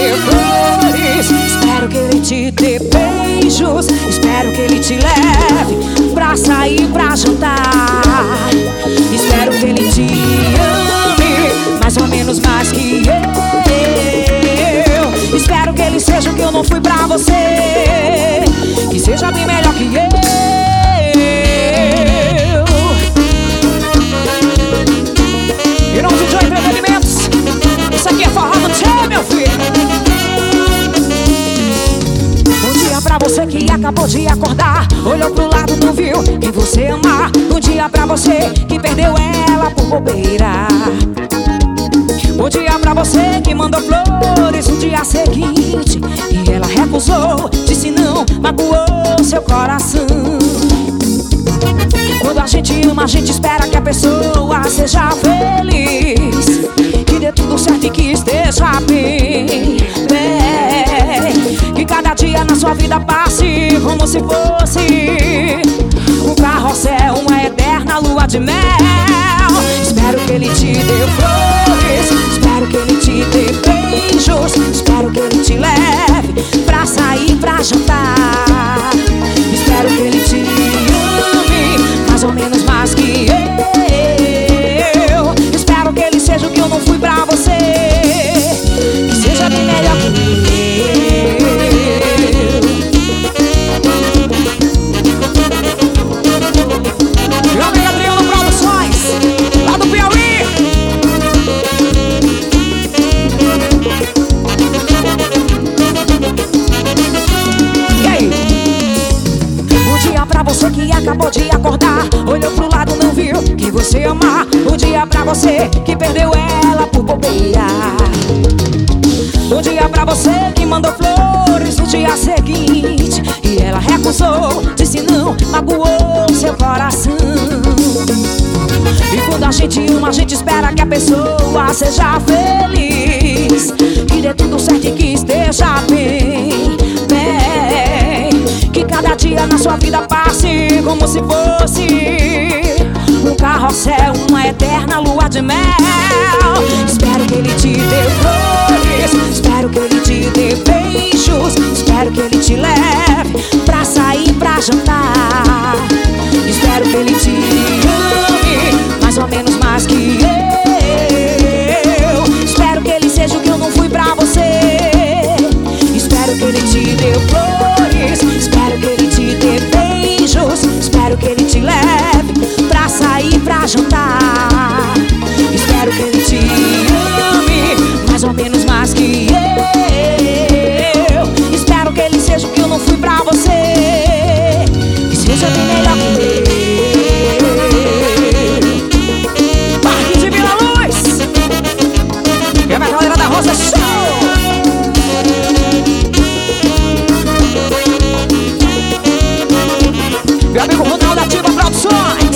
dê flores, espero que ele te dê beijos, espero que ele te leve pra sair, pra jantar. Espero que ele te ame, mais ou menos mais que eu. Espero que ele seja o que eu não fui pra você, que seja bem melhor que eu. E não de Joy Entretenimentos, isso aqui é forró do tchê, meu filho. Um dia pra você que acabou de acordar, olhou pro lado, não viu quem você ama. Um dia pra você que perdeu ela por bobeira. Um dia pra você que mandou flores no dia seguinte e ela recusou, disse não, magoou seu coração. Quando a gente ama, a gente espera que a pessoa seja feliz, que dê tudo certo e que esteja bem, que cada dia na sua vida passe como se fosse um carrossel, uma eterna lua de mel. Espero que ele te dê flores, espero que ele te dê beijos, espero que ele te leve pra sair, pra jantar. Espero que ele te ame, mais ou menos mais que eu. Espero que ele seja o que eu não fui pra você, que seja bem melhor que eu. Meu amigo Adriano Produções, lá do Piauí. E aí? Um dia pra você que acabou de acordar, olhou pro lado, não viu que você ama. Um dia pra você que perdeu ela por bobeira. Um dia pra você que mandou flores no dia seguinte e ela recusou, disse não, magoou seu coração. E quando a gente ama, a gente espera que a pessoa seja feliz, que dê tudo certo e que esteja bem, que cada dia na sua vida passe como se fosse um carrossel, uma eterna lua de mel. Espero que ele te dê flores, espero que ele te dê beijos, espero que ele te leve pra sair, pra jantar. Espero que ele te ame, mais ou menos mais que eu. Espero que ele seja o que eu não fui pra você. Espero que ele te dê flores, espero que ele te dê beijos, espero que ele te leve pra sair, pra jantar. Espero que ele te ame, mais ou menos mais que eu. Espero que ele seja o que eu não fui pra você, que seja bem melhor que eu. Parque de Vila Luz, e a minha galera da Rosa Show. Meu amigo Ronaldo Ativa Produções.